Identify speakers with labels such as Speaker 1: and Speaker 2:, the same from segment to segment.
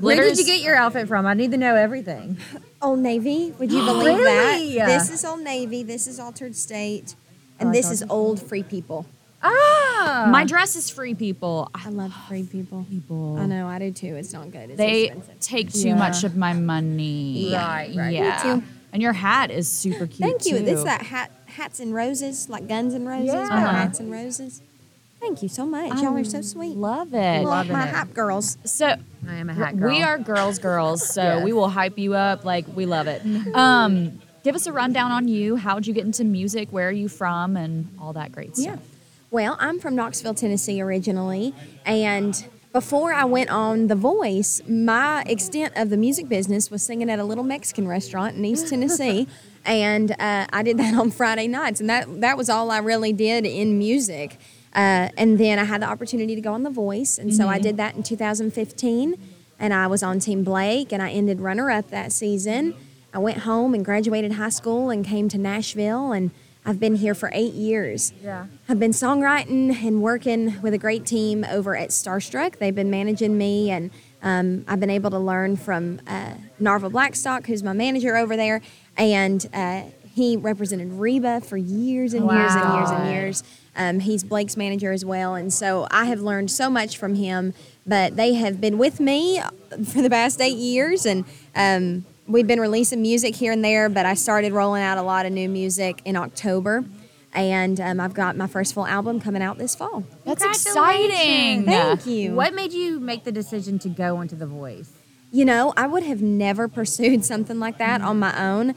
Speaker 1: Where did you get your outfit from? I need to know everything.
Speaker 2: Old Navy. Would you believe
Speaker 1: Really?
Speaker 2: that? This is Old Navy. This is Altered State. And this is Old Free People.
Speaker 1: Ah!
Speaker 3: My dress is Free People.
Speaker 2: I love Free People.
Speaker 3: People.
Speaker 2: I know, I do too. It's not good. It's
Speaker 3: They
Speaker 2: expensive.
Speaker 3: take too much of my money.
Speaker 1: Right.
Speaker 3: Yeah.
Speaker 2: Me too.
Speaker 3: And your hat is super cute.
Speaker 2: Thank you.
Speaker 3: Too.
Speaker 2: It's that Hats and Roses, like Guns and Roses,
Speaker 1: Yeah.
Speaker 2: but Hats and Roses. Thank you so much. Y'all are so sweet.
Speaker 3: Love it.
Speaker 2: Love my
Speaker 1: it.
Speaker 2: hype girls.
Speaker 3: So
Speaker 1: I am a hat girl.
Speaker 3: we are girls, so
Speaker 1: Yes.
Speaker 3: we will hype you up. Like, we love it. Give us a rundown on you. How'd you get into music? Where are you from? And all that great stuff.
Speaker 2: Yeah. Well, I'm from Knoxville, Tennessee originally, and before I went on The Voice, my extent of the music business was singing at a little Mexican restaurant in East Tennessee, and I did that on Friday nights, and that was all I really did in music. And then I had the opportunity to go on The Voice, and so I did that in 2015, and I was on Team Blake, and I ended runner-up that season. I went home and graduated high school and came to Nashville, and I've been here for 8 years.
Speaker 1: Yeah.
Speaker 2: I've been songwriting and working with a great team over at Starstruck. They've been managing me, and I've been able to learn from Narva Blackstock, who's my manager over there, and he represented Reba for years and years and years and years. He's Blake's manager as well, and so I have learned so much from him, but they have been with me for the past 8 years, and we've been releasing music here and there, but I started rolling out a lot of new music in October, and I've got my first full album coming out this fall.
Speaker 3: That's
Speaker 1: Congratulations.
Speaker 3: exciting.
Speaker 2: Thank you.
Speaker 1: What made you make the decision to go into The Voice?
Speaker 2: You know, I would have never pursued something like that on my own.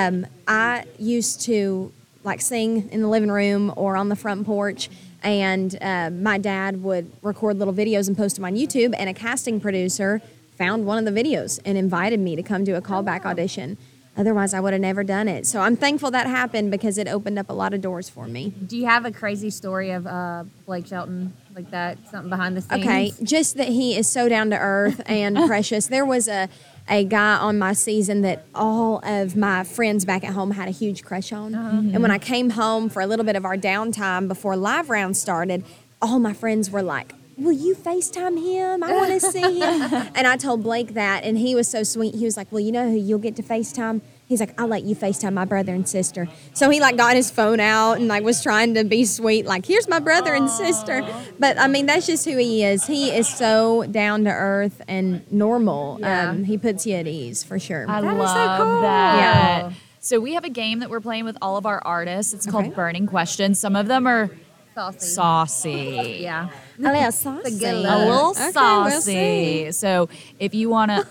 Speaker 2: I used to like sing in the living room or on the front porch, and my dad would record little videos and post them on YouTube, and a casting producer found one of the videos and invited me to come do a callback audition. Otherwise, I would have never done it. So I'm thankful that happened because it opened up a lot of doors for me.
Speaker 1: Do you have a crazy story of Blake Shelton like that? Something behind the scenes?
Speaker 2: Okay, just that he is so down to earth and precious. There was a guy on my season that all of my friends back at home had a huge crush on. And when I came home for a little bit of our downtime before live round started, all my friends were like, will you FaceTime him? I want to see him. And I told Blake that, and he was so sweet. He was like, well, you know who you'll get to FaceTime? He's like, I'll let you FaceTime my brother and sister. So he like got his phone out and like was trying to be sweet, like, here's my brother and sister. But I mean, that's just who he is. He is so down to earth and normal.
Speaker 1: Yeah.
Speaker 2: He puts you at ease for sure.
Speaker 3: I
Speaker 1: That is so
Speaker 3: love
Speaker 1: cool.
Speaker 3: that.
Speaker 1: Yeah.
Speaker 3: So we have a game that we're playing with all of our artists. It's
Speaker 2: Okay.
Speaker 3: called Burning Questions. Some of them are
Speaker 1: Saucy.
Speaker 3: saucy.
Speaker 1: Yeah.
Speaker 2: A little saucy.
Speaker 1: good
Speaker 3: A
Speaker 1: love.
Speaker 3: little
Speaker 2: Okay, we'll
Speaker 3: saucy.
Speaker 2: see.
Speaker 3: So if you want to,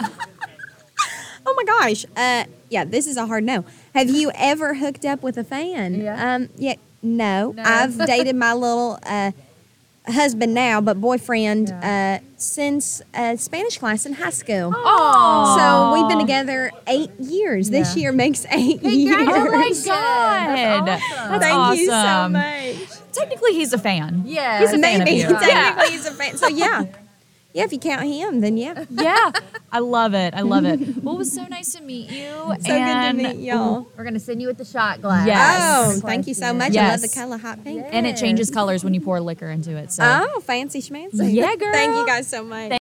Speaker 2: Oh my gosh. Yeah, this is a hard no. Have you ever hooked up with a fan?
Speaker 1: Yeah.
Speaker 2: No.
Speaker 1: No.
Speaker 2: I've dated my little husband now, but boyfriend
Speaker 1: Yeah.
Speaker 2: since Spanish class in high school.
Speaker 3: oh,
Speaker 2: So we've been together 8 years. This
Speaker 1: Yeah.
Speaker 2: year makes 8 years.
Speaker 3: oh my
Speaker 1: Congratulations.
Speaker 3: God.
Speaker 1: That's awesome.
Speaker 3: That's
Speaker 2: Thank you so
Speaker 3: awesome.
Speaker 2: much.
Speaker 3: Technically, he's a fan.
Speaker 1: Yeah.
Speaker 3: He's a fan of
Speaker 2: Maybe.
Speaker 3: you.
Speaker 2: Technically, he's a fan. So yeah. Yeah, if you count him, then yeah.
Speaker 3: Yeah, I love it. I love it. Well, it was so nice to meet you.
Speaker 2: So good to meet y'all.
Speaker 1: We're going to send you with the shot glass.
Speaker 3: Yes.
Speaker 2: Oh, thank you so much. I love the
Speaker 3: Yes.
Speaker 2: color hot pink.
Speaker 3: And it changes colors when you pour liquor into it. So
Speaker 2: Oh, fancy schmancy.
Speaker 3: Yeah, girl.
Speaker 2: Thank you guys so much.